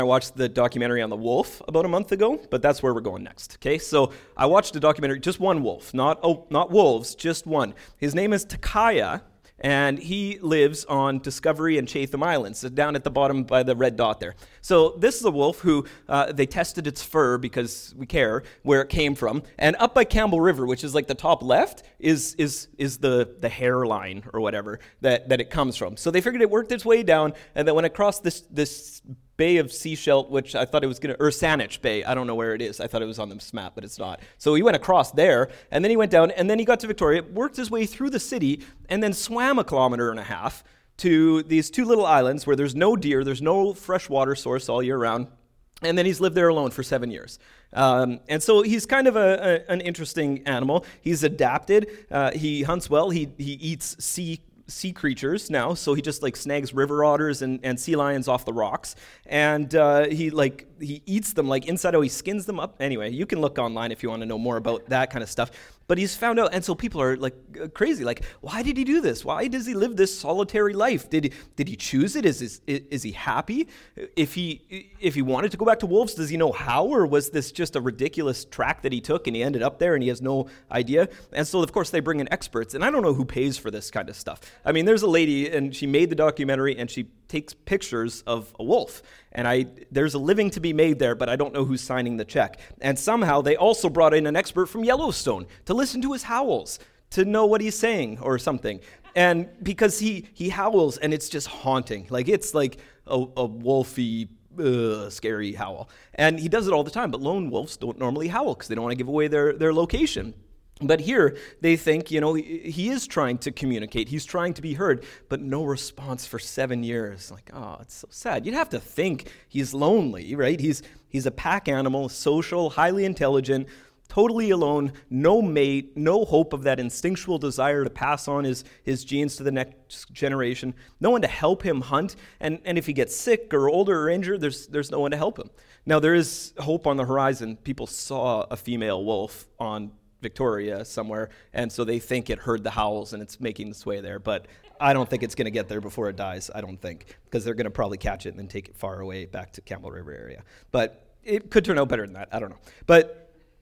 I watched the documentary on the wolf about a month ago, but that's where we're going next, okay? So I watched a documentary, just one wolf, not wolves, just one. His name is Takaya, and he lives on Discovery and Chatham Islands, down at the bottom by the red dot there. So this is a wolf who, they tested its fur, because we care, where it came from. And up by Campbell River, which is like the top left, is the hairline or whatever that it comes from. So they figured it worked its way down, and then when it crossed this Bay of Sechelt, which I thought it was or Saanich Bay. I don't know where it is. I thought it was on this map, but it's not. So he went across there, and then he went down, and then he got to Victoria, worked his way through the city, and then swam 1.5 kilometers to these two little islands where there's no deer, there's no fresh water source all year round, and then he's lived there alone for 7 years. And so he's kind of an interesting animal. He's adapted. He hunts well. He eats sea creatures now, so he just snags river otters and sea lions off the rocks, and he eats them inside out. He skins them up. Anyway, you can look online if you want to know more about that kind of stuff. But he's found out, and so people are crazy. Why did he do this? Why does he live this solitary life? Did he choose it? Is he happy? If he wanted to go back to wolves, does he know how, or was this just a ridiculous track that he took and he ended up there and he has no idea? And so of course they bring in experts, and I don't know who pays for this kind of stuff. I mean, there's a lady, and she made the documentary, and she takes pictures of a wolf, and there's a living to be made there, but I don't know who's signing the check. And somehow they also brought in an expert from Yellowstone to listen to his howls, to know what he's saying or something. And because he howls, and it's just haunting. It's like a wolfy, scary howl. And he does it all the time, but lone wolves don't normally howl because they don't want to give away their location. But here, they think, he is trying to communicate. He's trying to be heard, but no response for 7 years. It's so sad. You'd have to think he's lonely, right? He's a pack animal, social, highly intelligent, totally alone, no mate, no hope of that instinctual desire to pass on his genes to the next generation, no one to help him hunt, and if he gets sick or older or injured, there's no one to help him. Now, there is hope on the horizon. People saw a female wolf on Victoria somewhere, and so they think it heard the howls and it's making its way there, but I don't think it's going to get there before it dies. I don't think, because they're going to probably catch it and then take it far away back to Campbell River area. But it could turn out better than that. I don't know. But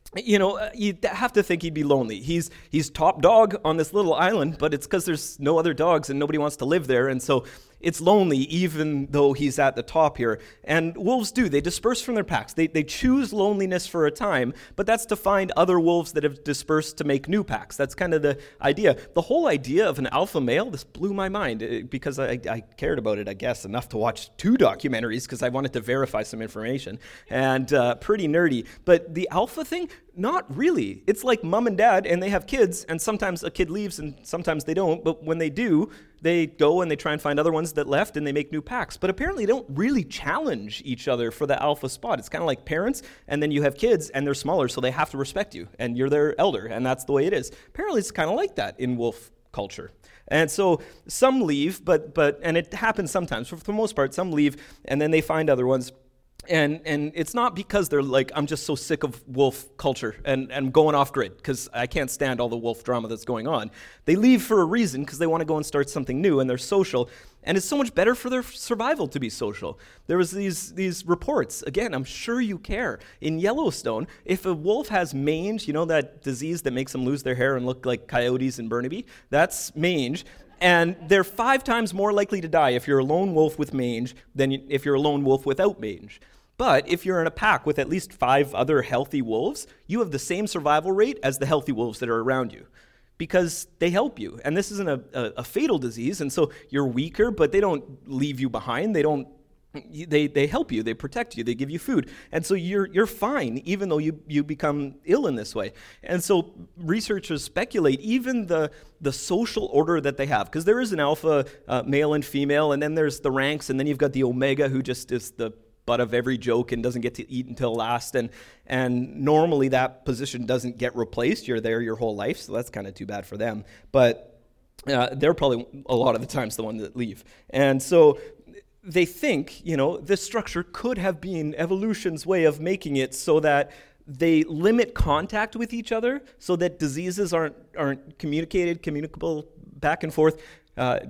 you have to think he'd be lonely. He's top dog on this little island, but it's because there's no other dogs and nobody wants to live there, and so it's lonely even though he's at the top here. And wolves they disperse from their packs. They choose loneliness for a time, but that's to find other wolves that have dispersed to make new packs. That's kind of the idea. The whole idea of an alpha male, this blew my mind because I cared about it, I guess, enough to watch 2 documentaries because I wanted to verify some information, and pretty nerdy. But the alpha thing, not really. It's like mom and dad, and they have kids, and sometimes a kid leaves and sometimes they don't, but when they do, they go and they try and find other ones that left, and they make new packs. But apparently they don't really challenge each other for the alpha spot. It's kind of like parents, and then you have kids, and they're smaller, so they have to respect you, and you're their elder, and that's the way it is. Apparently it's kind of like that in wolf culture. And so some leave, but and it happens sometimes. For the most part, some leave, and then they find other ones. And it's not because they're I'm just so sick of wolf culture and I'm going off grid because I can't stand all the wolf drama that's going on. They leave for a reason because they want to go and start something new, and they're social. And it's so much better for their survival to be social. There was these reports, again, I'm sure you care. In Yellowstone, if a wolf has mange, that disease that makes them lose their hair and look like coyotes in Burnaby, that's mange. And they're 5 times more likely to die if you're a lone wolf with mange than if you're a lone wolf without mange. But if you're in a pack with at least 5 other healthy wolves, you have the same survival rate as the healthy wolves that are around you because they help you. And this isn't a fatal disease, and so you're weaker, but they don't leave you behind. They help you, they protect you, they give you food. And so you're fine, even though you become ill in this way. And so researchers speculate even the social order that they have, because there is an alpha male and female, and then there's the ranks, and then you've got the omega who just is the butt of every joke and doesn't get to eat until last, and normally that position doesn't get replaced. You're there your whole life, so that's kind of too bad for them. But they're probably a lot of the times the one that leave. And so they think, this structure could have been evolution's way of making it so that they limit contact with each other so that diseases aren't communicable back and forth.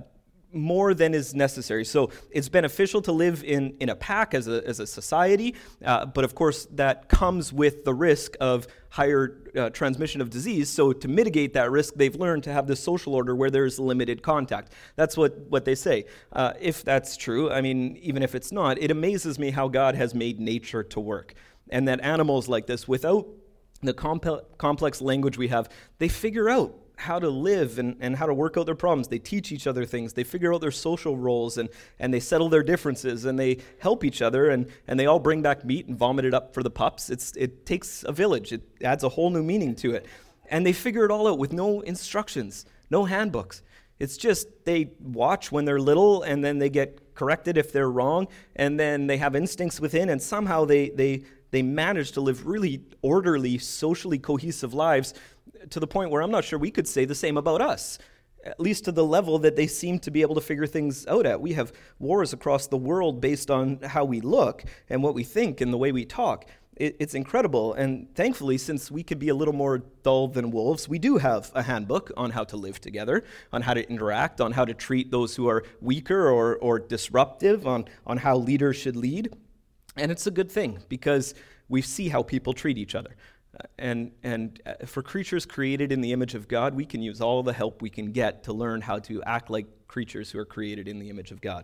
more than is necessary. So it's beneficial to live in a pack as a society, but of course that comes with the risk of higher transmission of disease. So to mitigate that risk, they've learned to have this social order where there's limited contact. That's what they say. If that's true, I mean, even if it's not, it amazes me how God has made nature to work, and that animals like this, without the complex language we have, they figure out how to live and how to work out their problems. They teach each other things. They figure out their social roles, and they settle their differences, and they help each other, and they all bring back meat and vomit it up for the pups. It takes a village. It adds a whole new meaning to it. And they figure it all out with no instructions, no handbooks. It's just they watch when they're little, and then they get corrected if they're wrong, and then they have instincts within, and somehow they manage to live really orderly, socially cohesive lives, to the point where I'm not sure we could say the same about us, at least to the level that they seem to be able to figure things out at. We have wars across the world based on how we look and what we think and the way we talk. It's incredible, and thankfully, since we could be a little more dull than wolves, we do have a handbook on how to live together, on how to interact, on how to treat those who are weaker or disruptive, on how leaders should lead. And it's a good thing, because we see how people treat each other. And for creatures created in the image of God, we can use all the help we can get to learn how to act like creatures who are created in the image of God.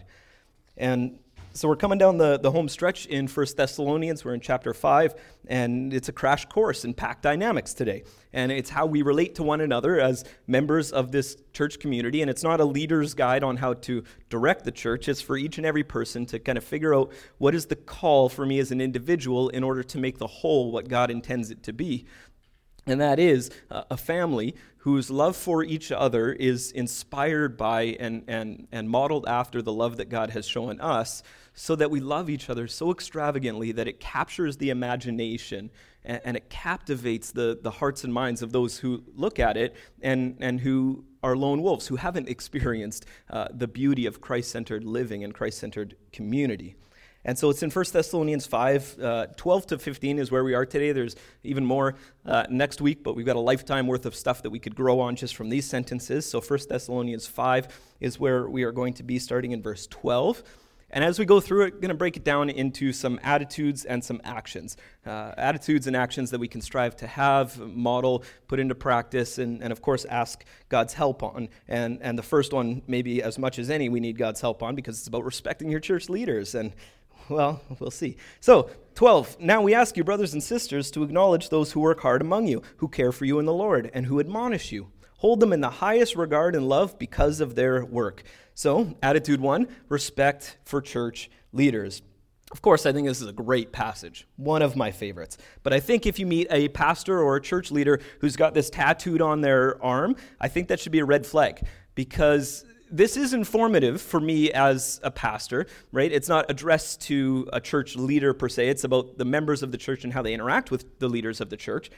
And so we're coming down the home stretch in 1 Thessalonians. We're in chapter 5, and it's a crash course in pack dynamics today. And it's how we relate to one another as members of this church community. And it's not a leader's guide on how to direct the church. It's for each and every person to kind of figure out what is the call for me as an individual in order to make the whole what God intends it to be. And that is a family whose love for each other is inspired by and modeled after the love that God has shown us, so that we love each other so extravagantly that it captures the imagination and it captivates the hearts and minds of those who look at it and who are lone wolves, who haven't experienced the beauty of Christ-centered living and Christ-centered community. And so it's in 1 Thessalonians 5, 12 to 15 is where we are today. There's even more next week, but we've got a lifetime worth of stuff that we could grow on just from these sentences. So 1 Thessalonians 5 is where we are going to be, starting in verse 12. And as we go through it, we're going to break it down into some attitudes and some actions. Attitudes and actions that we can strive to have, model, put into practice, and of course ask God's help on. And the first one, maybe as much as any, we need God's help on, because it's about respecting your church leaders. And well, we'll see. So, 12, now we ask you, brothers and sisters, to acknowledge those who work hard among you, who care for you in the Lord, and who admonish you. Hold them in the highest regard and love because of their work. So, attitude 1, respect for church leaders. Of course, I think this is a great passage, one of my favorites. But I think if you meet a pastor or a church leader who's got this tattooed on their arm, I think that should be a red flag, because this is informative for me as a pastor, right? It's not addressed to a church leader per se. It's about the members of the church and how they interact with the leaders of the church.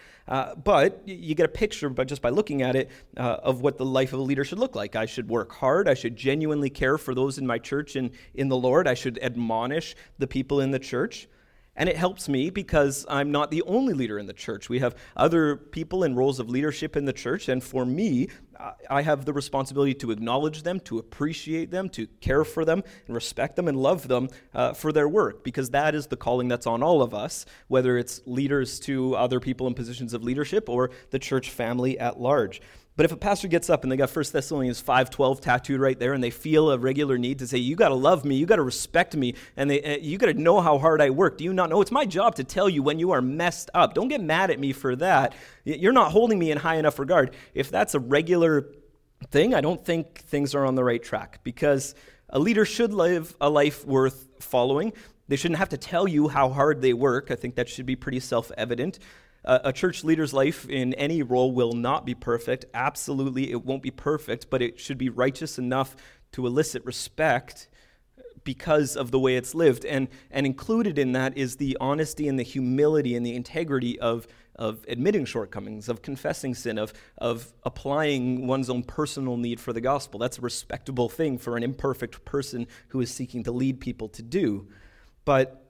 But you get a picture, just by looking at it, of what the life of a leader should look like. I should work hard. I should genuinely care for those in my church and in the Lord. I should admonish the people in the church. And it helps me because I'm not the only leader in the church. We have other people in roles of leadership in the church, and for me, I have the responsibility to acknowledge them, to appreciate them, to care for them, and respect them and love them for their work, because that is the calling that's on all of us, whether it's leaders to other people in positions of leadership or the church family at large. But if a pastor gets up and they got 1 Thessalonians 5:12 tattooed right there, and they feel a regular need to say, you got to love me, you got to respect me, and you got to know how hard I work. Do you not know? It's my job to tell you when you are messed up. Don't get mad at me for that. You're not holding me in high enough regard. If that's a regular thing, I don't think things are on the right track, because a leader should live a life worth following. They shouldn't have to tell you how hard they work. I think that should be pretty self-evident. A church leader's life in any role will not be perfect. Absolutely, it won't be perfect, but it should be righteous enough to elicit respect because of the way it's lived. And included in that is the honesty and the humility and the integrity of admitting shortcomings, of confessing sin, of applying one's own personal need for the gospel. That's a respectable thing for an imperfect person who is seeking to lead people to do. But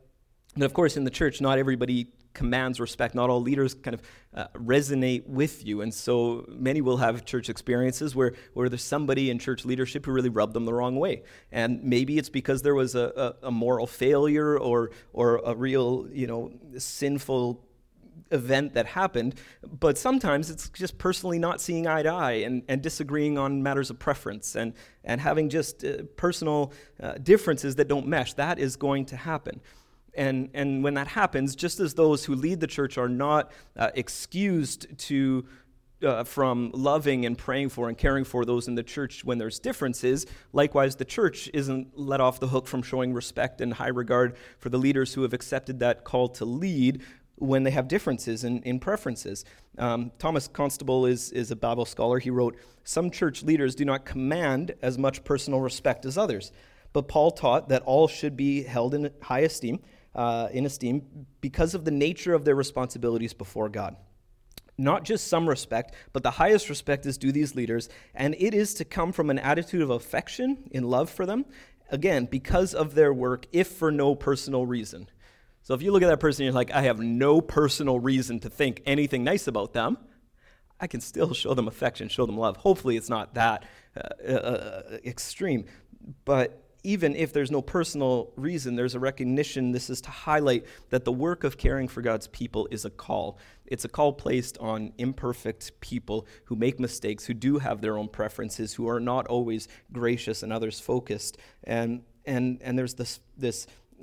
But of course, in the church, not everybody commands respect. Not all leaders kind of resonate with you. And so many will have church experiences where there's somebody in church leadership who really rubbed them the wrong way. And maybe it's because there was a moral failure or a real, sinful event that happened, but sometimes it's just personally not seeing eye to eye and disagreeing on matters of preference and having just personal differences that don't mesh. That is going to happen. And when that happens, just as those who lead the church are not excused from loving and praying for and caring for those in the church when there's differences, likewise the church isn't let off the hook from showing respect and high regard for the leaders who have accepted that call to lead when they have differences in preferences. Thomas Constable is a Bible scholar. He wrote, "Some church leaders do not command as much personal respect as others, but Paul taught that all should be held in high esteem, because of the nature of their responsibilities before God. Not just some respect, but the highest respect is due these leaders, and it is to come from an attitude of affection in love for them, again, because of their work, if for no personal reason." So if you look at that person and you're like, I have no personal reason to think anything nice about them, I can still show them affection, show them love. Hopefully it's not that extreme. But even if there's no personal reason, there's a recognition. This is to highlight that the work of caring for God's people is a call. It's a call placed on imperfect people who make mistakes, who do have their own preferences, who are not always gracious and others focused. And there's this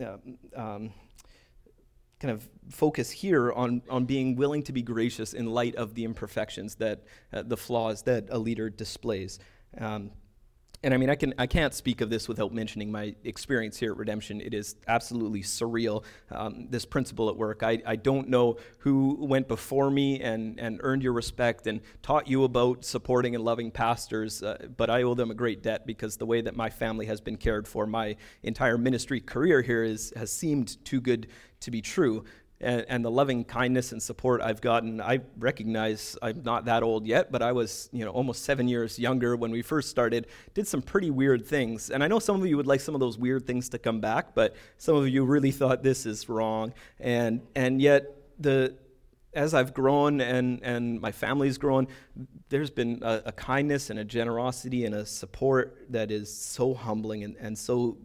kind of focus here on being willing to be gracious in light of the imperfections, that the flaws that a leader displays. And I mean, I can't speak of this without mentioning my experience here at Redemption. It is absolutely surreal, this principle at work. I don't know who went before me and earned your respect and taught you about supporting and loving pastors, but I owe them a great debt, because the way that my family has been cared for my entire ministry career here has seemed too good to be true. And the loving kindness and support I've gotten, I recognize I'm not that old yet, but I was, almost 7 years younger when we first started, did some pretty weird things. And I know some of you would like some of those weird things to come back, but some of you really thought this is wrong. And yet, as I've grown and my family's grown, there's been a kindness and a generosity and a support that is so humbling and so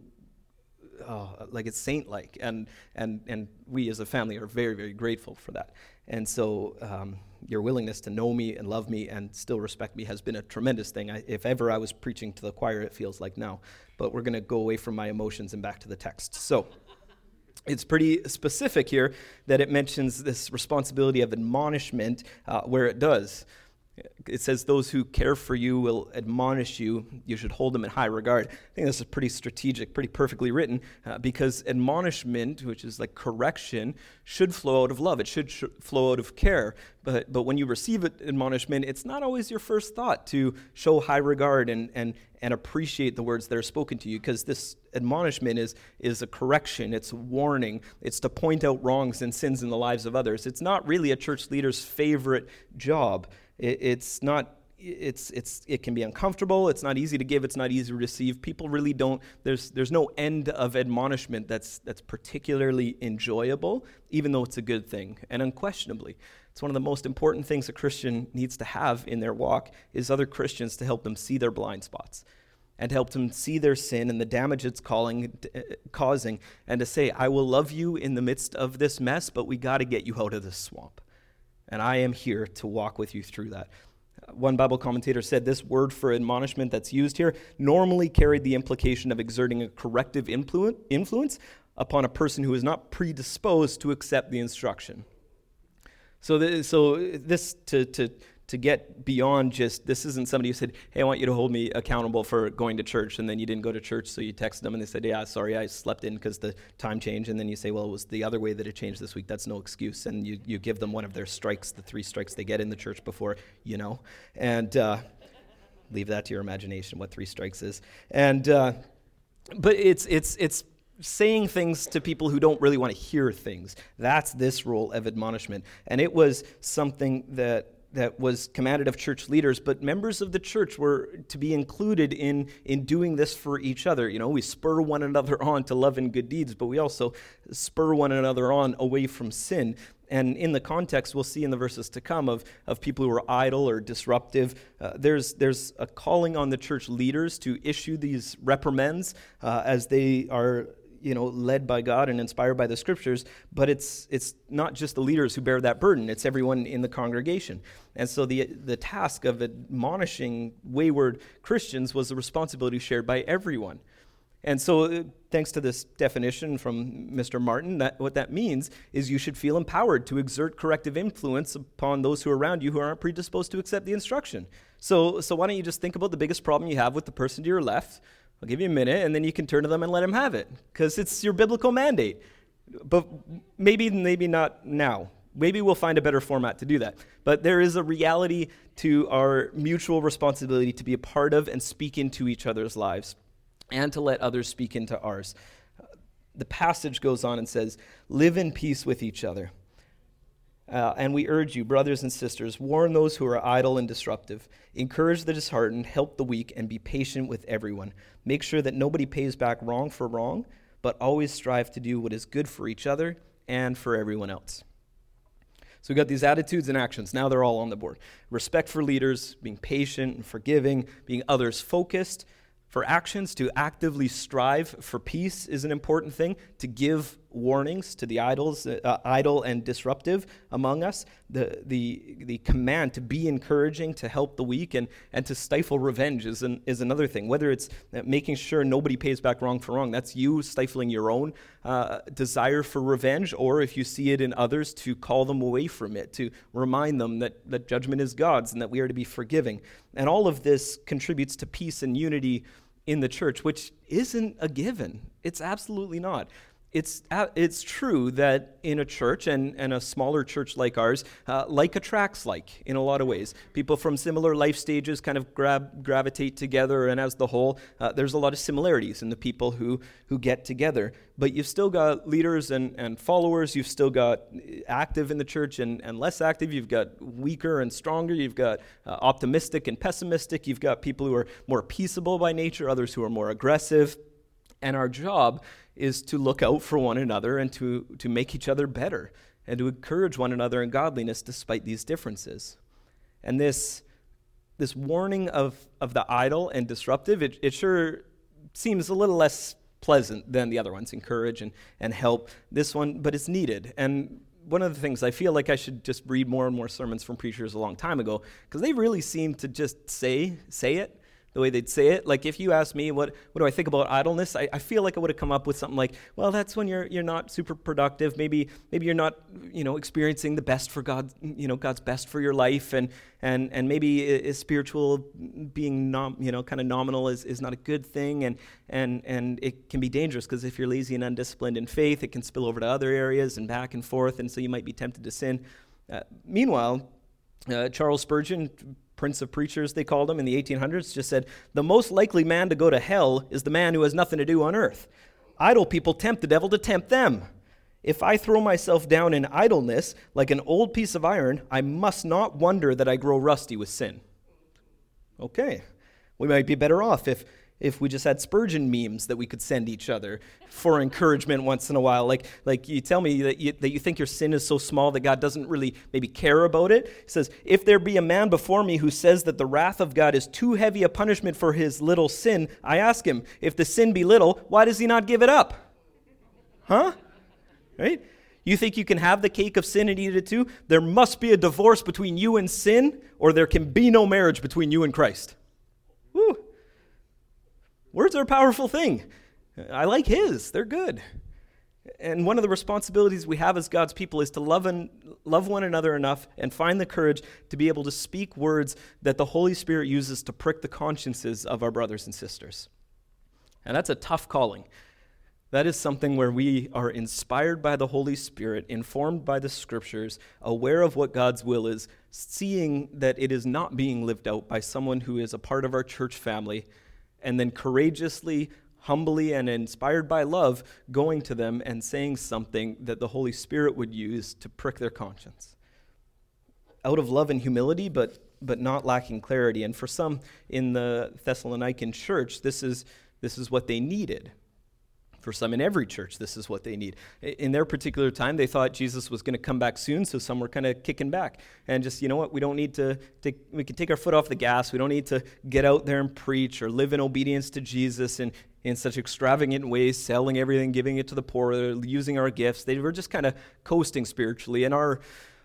it's saint-like, and we as a family are very, very grateful for that. And so your willingness to know me and love me and still respect me has been a tremendous thing. If ever I was preaching to the choir, it feels like now. But we're going to go away from my emotions and back to the text. So it's pretty specific here that it mentions this responsibility of admonishment where it does. It says, those who care for you will admonish you. You should hold them in high regard. I think this is pretty strategic, pretty perfectly written, because admonishment, which is like correction, should flow out of love. It should flow out of care. But when you receive admonishment, it's not always your first thought to show high regard and appreciate the words that are spoken to you, because this admonishment is a correction, it's a warning, it's to point out wrongs and sins in the lives of others. It's not really a church leader's favorite job. It can be uncomfortable. It's not easy to give. It's not easy to receive. People really don't. There's no end of admonishment that's particularly enjoyable, even though it's a good thing. And unquestionably, it's one of the most important things a Christian needs to have in their walk is other Christians to help them see their blind spots and to help them see their sin and the damage it's causing, and to say, I will love you in the midst of this mess, but we got to get you out of this swamp. And I am here to walk with you through that. One Bible commentator said this word for admonishment that's used here normally carried the implication of exerting a corrective influence upon a person who is not predisposed to accept the instruction. So this to get beyond just, this isn't somebody who said, hey, I want you to hold me accountable for going to church, and then you didn't go to church, so you text them and they said, yeah, sorry, I slept in because the time changed, and then you say, well, it was the other way that it changed this week. That's no excuse, and you give them one of their strikes, the 3 strikes they get in the church before, and leave that to your imagination, what 3 strikes is. And but it's saying things to people who don't really want to hear things. That's this role of admonishment, and it was something that that was commanded of church leaders, but members of the church were to be included in doing this for each other. We spur one another on to love and good deeds, but we also spur one another on away from sin. And in the context, we'll see in the verses to come of people who are idle or disruptive, there's a calling on the church leaders to issue these reprimands as they are led by God and inspired by the scriptures, but it's not just the leaders who bear that burden, it's everyone in the congregation. And so the task of admonishing wayward Christians was a responsibility shared by everyone. And so thanks to this definition from Mr. Martin, what that means is you should feel empowered to exert corrective influence upon those who are around you who aren't predisposed to accept the instruction. So why don't you just think about the biggest problem you have with the person to your left? I'll give you a minute, and then you can turn to them and let them have it, because it's your biblical mandate. But maybe not now. Maybe we'll find a better format to do that. But there is a reality to our mutual responsibility to be a part of and speak into each other's lives, and to let others speak into ours. The passage goes on and says, live in peace with each other. And we urge you, brothers and sisters, warn those who are idle and disruptive. Encourage the disheartened, help the weak, and be patient with everyone. Make sure that nobody pays back wrong for wrong, but always strive to do what is good for each other and for everyone else. So we've got these attitudes and actions. Now they're all on the board. Respect for leaders, being patient and forgiving, being others-focused. For actions, to actively strive for peace is an important thing. To give warnings to the idle and disruptive among us. The command to be encouraging, to help the weak, and to stifle revenge is another thing. Whether it's making sure nobody pays back wrong for wrong, that's you stifling your own desire for revenge, or if you see it in others, to call them away from it, to remind them that judgment is God's and that we are to be forgiving. And all of this contributes to peace and unity in the church, which isn't a given. It's absolutely not. It's true that in a church, and a smaller church like ours, like attracts like in a lot of ways. People from similar life stages kind of gravitate together, and as the whole, there's a lot of similarities in the people who get together. But you've still got leaders and followers. You've still got active in the church and less active. You've got weaker and stronger. You've got optimistic and pessimistic. You've got people who are more peaceable by nature, others who are more aggressive. And our job is to look out for one another and to make each other better and to encourage one another in godliness despite these differences. And this warning of the idle and disruptive, it sure seems a little less pleasant than the other ones, encourage and help. This one, but it's needed. And one of the things, I feel like I should just read more and more sermons from preachers a long time ago, because they really seem to just say it the way they'd say it. Like if you ask me, what do I think about idleness? I feel like I would have come up with something like, well, that's when you're not super productive. Maybe you're not, experiencing the best for God, God's best for your life, and maybe spiritual being kind of nominal is not a good thing, and it can be dangerous because if you're lazy and undisciplined in faith, it can spill over to other areas and back and forth, and so you might be tempted to sin. Meanwhile, Charles Spurgeon, Prince of Preachers, they called him in the 1800s, just said, the most likely man to go to hell is the man who has nothing to do on earth. Idle people tempt the devil to tempt them. If I throw myself down in idleness like an old piece of iron, I must not wonder that I grow rusty with sin. Okay, we might be better off if we just had Spurgeon memes that we could send each other for encouragement once in a while. Like you tell me that you think your sin is so small that God doesn't really maybe care about it. He says, if there be a man before me who says that the wrath of God is too heavy a punishment for his little sin, I ask him, if the sin be little, why does he not give it up? Huh? Right? You think you can have the cake of sin and eat it too? There must be a divorce between you and sin, or there can be no marriage between you and Christ. Woo! Words are a powerful thing. I like his. They're good. And one of the responsibilities we have as God's people is to love one another enough and find the courage to be able to speak words that the Holy Spirit uses to prick the consciences of our brothers and sisters. And that's a tough calling. That is something where we are inspired by the Holy Spirit, informed by the Scriptures, aware of what God's will is, seeing that it is not being lived out by someone who is a part of our church family, and then courageously, humbly, and inspired by love, going to them and saying something that the Holy Spirit would use to prick their conscience. out of love and humility, but not lacking clarity. And for some in the Thessalonican church, this is what they needed. For some in every church, this is what they need. In their particular time, they thought Jesus was going to come back soon, so some were kind of kicking back. And just, you know what, we don't need to we can take our foot off the gas. We don't need to get out there and preach or live in obedience to Jesus in such extravagant ways, selling everything, giving it to the poor, using our gifts. They were just kind of coasting spiritually. And our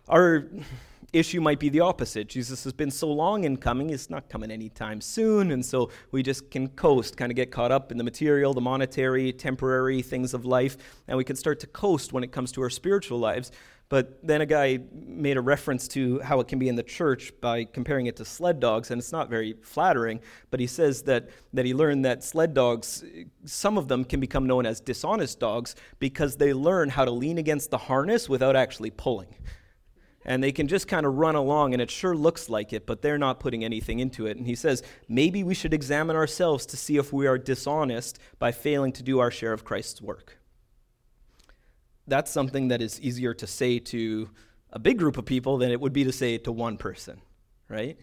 issue might be the opposite. Jesus has been so long in coming, he's not coming anytime soon, and so we just can coast, kind of get caught up in the material, the monetary, temporary things of life, and we can start to coast when it comes to our spiritual lives. But then a guy made a reference to how it can be in the church by comparing it to sled dogs, and it's not very flattering, but he says that he learned that sled dogs, some of them can become known as dishonest dogs because they learn how to lean against the harness without actually pulling. And they can just kind of run along, and it sure looks like it, but they're not putting anything into it. And he says, maybe we should examine ourselves to see if we are dishonest by failing to do our share of Christ's work. That's something that is easier to say to a big group of people than it would be to say to one person, right?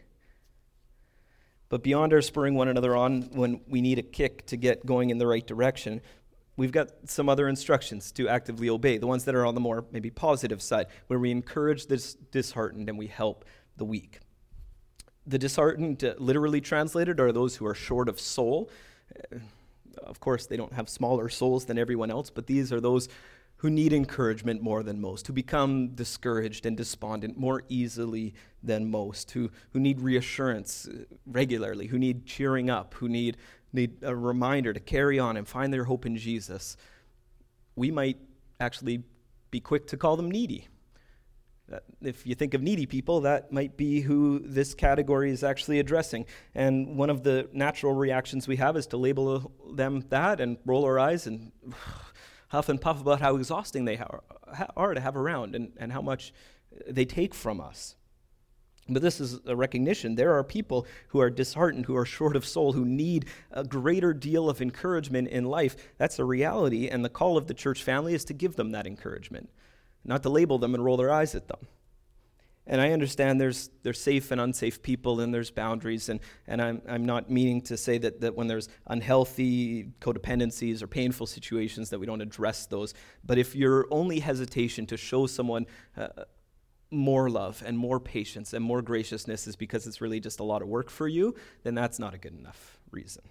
But beyond our spurring one another on when we need a kick to get going in the right direction, we've got some other instructions to actively obey, the ones that are on the more maybe positive side, where we encourage the disheartened and we help the weak. The disheartened, literally translated, are those who are short of soul. Of course, they don't have smaller souls than everyone else, but these are those who need encouragement more than most, who become discouraged and despondent more easily than most, who need reassurance regularly, who need cheering up, who need a reminder to carry on and find their hope in Jesus. We might actually be quick to call them needy. If you think of needy people, that might be who this category is actually addressing. And one of the natural reactions we have is to label them that and roll our eyes and huff and puff about how exhausting they are to have around and how much they take from us. But this is a recognition. There are people who are disheartened, who are short of soul, who need a greater deal of encouragement in life. That's a reality, and the call of the church family is to give them that encouragement, not to label them and roll their eyes at them. And I understand there's safe and unsafe people, and there's boundaries, and I'm not meaning to say that when there's unhealthy codependencies or painful situations that we don't address those. But if your only hesitation to show someone more love and more patience and more graciousness is because it's really just a lot of work for you, then that's not a good enough reason.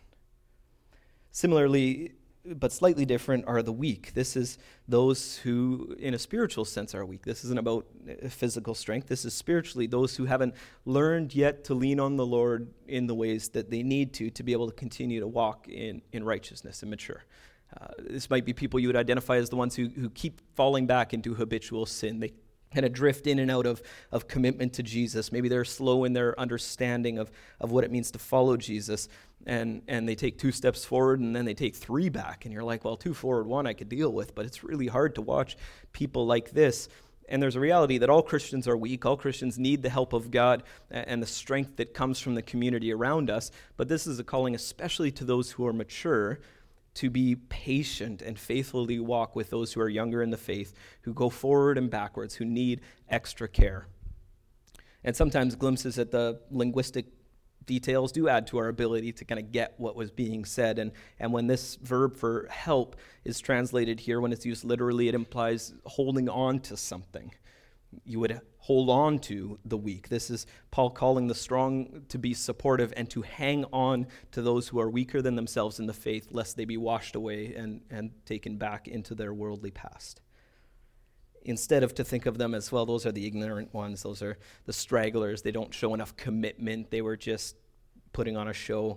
Similarly, but slightly different, are the weak. This is those who, in a spiritual sense, are weak. This isn't about physical strength. This is spiritually those who haven't learned yet to lean on the Lord in the ways that they need to be able to continue to walk in righteousness and mature. This might be people you would identify as the ones who keep falling back into habitual sin. They kind of drift in and out of commitment to Jesus. Maybe they're slow in their understanding of what it means to follow Jesus, and they take 2 steps forward and then they take 3 back, and you're like, well, 2 forward, 1 I could deal with, but it's really hard to watch people like this. And there's a reality that all Christians are weak. All Christians need the help of God and the strength that comes from the community around us, but this is a calling especially to those who are mature, to be patient and faithfully walk with those who are younger in the faith, who go forward and backwards, who need extra care. And sometimes glimpses at the linguistic details do add to our ability to kind of get what was being said. And when this verb for help is translated here, when it's used literally, it implies holding on to something. You would hold on to the weak. This is Paul calling the strong to be supportive and to hang on to those who are weaker than themselves in the faith, lest they be washed away and taken back into their worldly past. Instead of to think of them as, well, those are the ignorant ones, those are the stragglers, they don't show enough commitment, they were just putting on a show.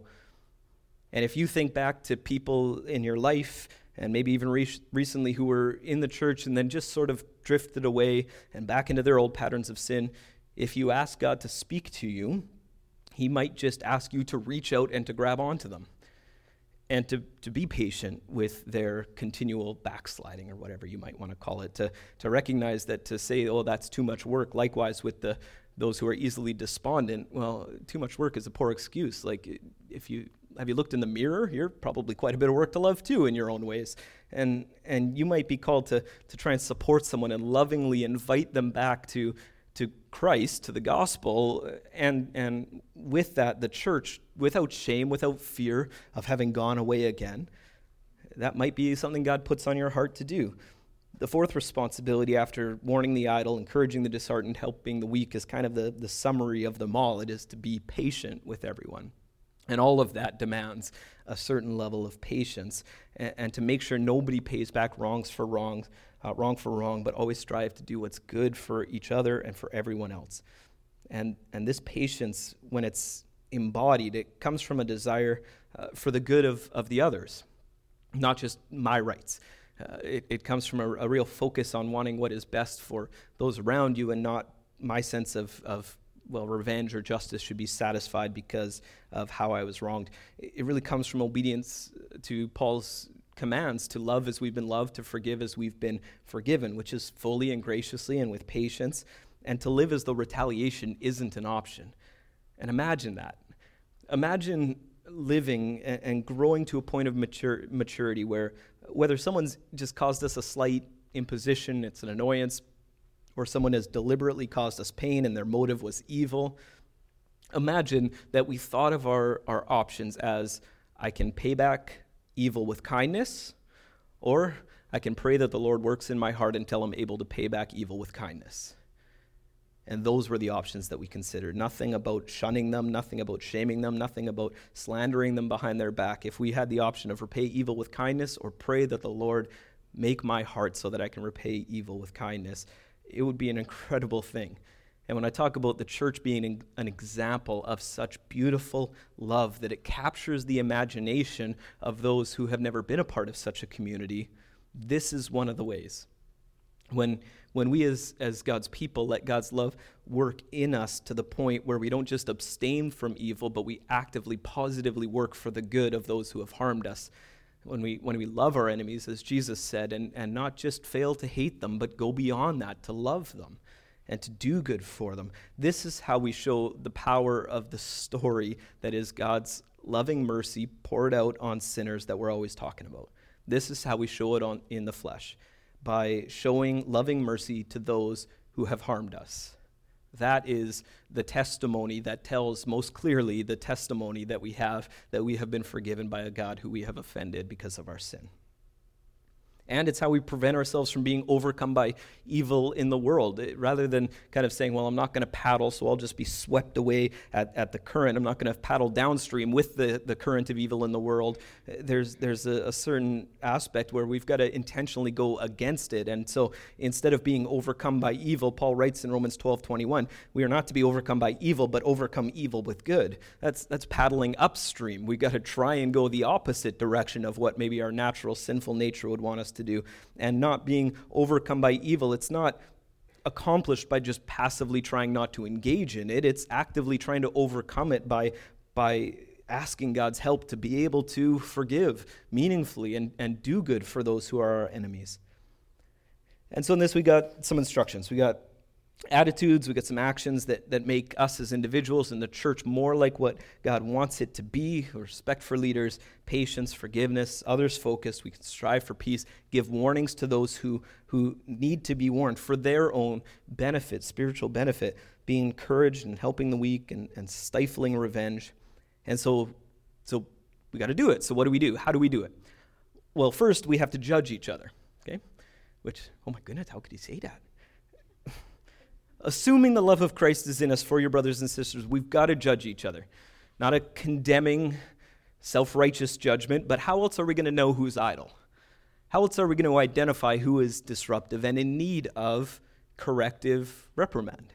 And if you think back to people in your life, and maybe even recently who were in the church and then just sort of drifted away and back into their old patterns of sin, if you ask God to speak to you, he might just ask you to reach out and to grab onto them and to be patient with their continual backsliding, or whatever you might want to call it, to recognize that, to say, oh, that's too much work. Likewise with those who are easily despondent, well, too much work is a poor excuse. Like, have you looked in the mirror? You're probably quite a bit of work to love too in your own ways. And you might be called to try and support someone and lovingly invite them back to to Christ, to the gospel, and with that, the church, without shame, without fear of having gone away again. That might be something God puts on your heart to do. The fourth responsibility, after warning the idle, encouraging the disheartened, helping the weak, is kind of the summary of them all. It is to be patient with everyone. And all of that demands a certain level of patience and to make sure nobody pays back wrong for wrong, but always strive to do what's good for each other and for everyone else. And this patience, when it's embodied, it comes from a desire for the good of the others, not just my rights. It comes from a real focus on wanting what is best for those around you and not my sense of revenge or justice should be satisfied because of how I was wronged. It really comes from obedience to Paul's commands to love as we've been loved, to forgive as we've been forgiven, which is fully and graciously and with patience, and to live as though retaliation isn't an option. And imagine that. Imagine living and growing to a point of maturity where whether someone's just caused us a slight imposition, it's an annoyance, or someone has deliberately caused us pain and their motive was evil. Imagine that we thought of our options as, I can pay back evil with kindness, or I can pray that the Lord works in my heart until I'm able to pay back evil with kindness. And those were the options that we considered. Nothing about shunning them, nothing about shaming them, nothing about slandering them behind their back. If we had the option of repay evil with kindness or pray that the Lord make my heart so that I can repay evil with kindness, it would be an incredible thing. And when I talk about the church being an example of such beautiful love that it captures the imagination of those who have never been a part of such a community, this is one of the ways. When we as God's people let God's love work in us to the point where we don't just abstain from evil, but we actively, positively work for the good of those who have harmed us. When we love our enemies, as Jesus said, and not just fail to hate them, but go beyond that to love them and to do good for them. This is how we show the power of the story that is God's loving mercy poured out on sinners that we're always talking about. This is how we show it in the flesh, by showing loving mercy to those who have harmed us. That is the testimony that tells most clearly the testimony that we have been forgiven by a God who we have offended because of our sin. And it's how we prevent ourselves from being overcome by evil in the world. Rather than kind of saying, well, I'm not going to paddle, so I'll just be swept away at the current. I'm not going to paddle downstream with the current of evil in the world. There's a certain aspect where we've got to intentionally go against it. And so instead of being overcome by evil, Paul writes in Romans 12:21, we are not to be overcome by evil, but overcome evil with good. That's paddling upstream. We've got to try and go the opposite direction of what maybe our natural sinful nature would want us to do, and not being overcome by evil. It's not accomplished by just passively trying not to engage in it. It's actively trying to overcome it by asking God's help to be able to forgive meaningfully and do good for those who are our enemies. And so in this we got some instructions. We got attitudes, we got some actions that make us as individuals and the church more like what God wants it to be: respect for leaders, patience, forgiveness, others focused. We can strive for peace, give warnings to those who need to be warned for their own benefit, spiritual benefit, being encouraged and helping the weak and stifling revenge. And so we got to do it. So what do we do? How do we do it? Well, first we have to judge each other, okay? Which, oh my goodness, how could he say that? Assuming the love of Christ is in us for your brothers and sisters, we've got to judge each other. Not a condemning, self-righteous judgment, but how else are we going to know who's idle? How else are we going to identify who is disruptive and in need of corrective reprimand?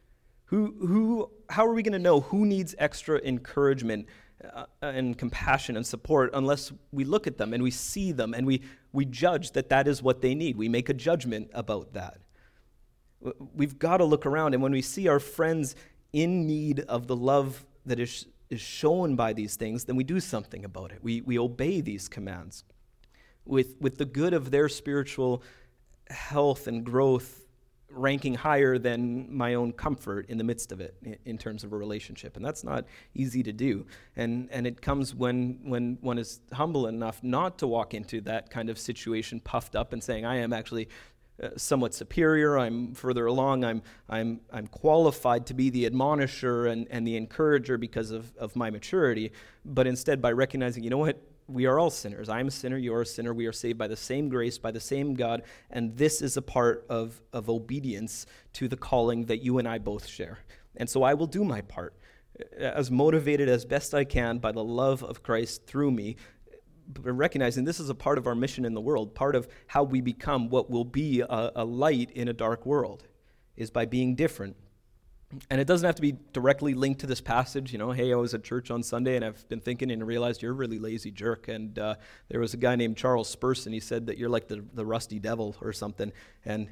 How are we going to know who needs extra encouragement and compassion and support unless we look at them and we see them and we judge that is what they need? We make a judgment about that. We've got to look around, and when we see our friends in need of the love that is shown by these things, then we do something about it. We obey these commands with the good of their spiritual health and growth ranking higher than my own comfort in the midst of it in terms of a relationship. And that's not easy to do. And it comes when one is humble enough not to walk into that kind of situation puffed up and saying, I am actually somewhat superior, I'm further along, I'm qualified to be the admonisher and the encourager because of my maturity, but instead by recognizing, you know what, we are all sinners. I'm a sinner, you're a sinner, we are saved by the same grace, by the same God, and this is a part of obedience to the calling that you and I both share. And so I will do my part, as motivated as best I can by the love of Christ through me, but recognizing this is a part of our mission in the world, part of how we become what will be a light in a dark world, is by being different. And it doesn't have to be directly linked to this passage. Hey, I was at church on Sunday and I've been thinking and realized you're a really lazy jerk. And there was a guy named Charles Spurgeon. He said that you're like the rusty devil or something. And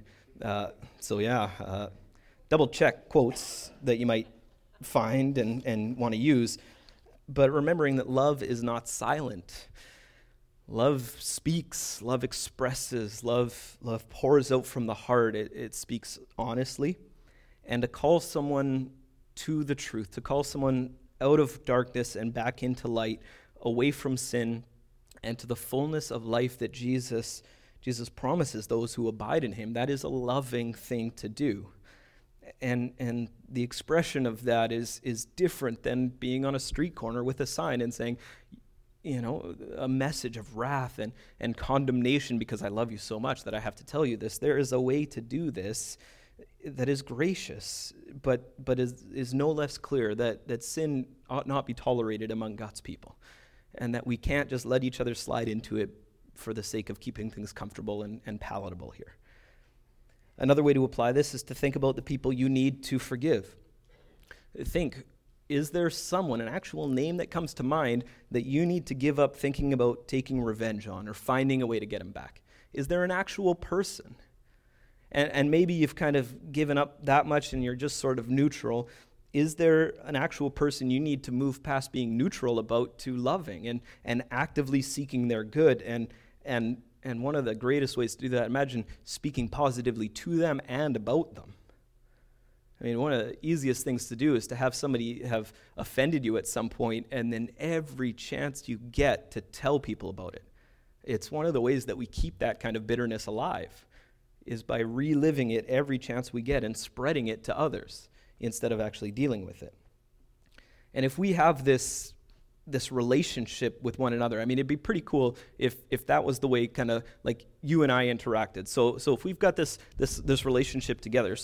double check quotes that you might find and want to use. But remembering that love is not silent. Love speaks, love expresses, love pours out from the heart. It speaks honestly. And to call someone to the truth, to call someone out of darkness and back into light, away from sin, and to the fullness of life that Jesus promises those who abide in him, that is a loving thing to do. And the expression of that is different than being on a street corner with a sign and saying, a message of wrath and condemnation because I love you so much that I have to tell you this. There is a way to do this that is gracious, but is no less clear that sin ought not be tolerated among God's people, and that we can't just let each other slide into it for the sake of keeping things comfortable and palatable here. Another way to apply this is to think about the people you need to forgive. Think, is there someone, an actual name that comes to mind that you need to give up thinking about taking revenge on or finding a way to get him back? Is there an actual person? And maybe you've kind of given up that much and you're just sort of neutral. Is there an actual person you need to move past being neutral about to loving and actively seeking their good? And one of the greatest ways to do that, imagine speaking positively to them and about them. I mean, one of the easiest things to do is to have somebody have offended you at some point and then every chance you get to tell people about it. It's one of the ways that we keep that kind of bitterness alive, is by reliving it every chance we get and spreading it to others instead of actually dealing with it. And if we have this relationship with one another, I mean, it'd be pretty cool if that was the way kind of like you and I interacted. So if we've got this relationship together,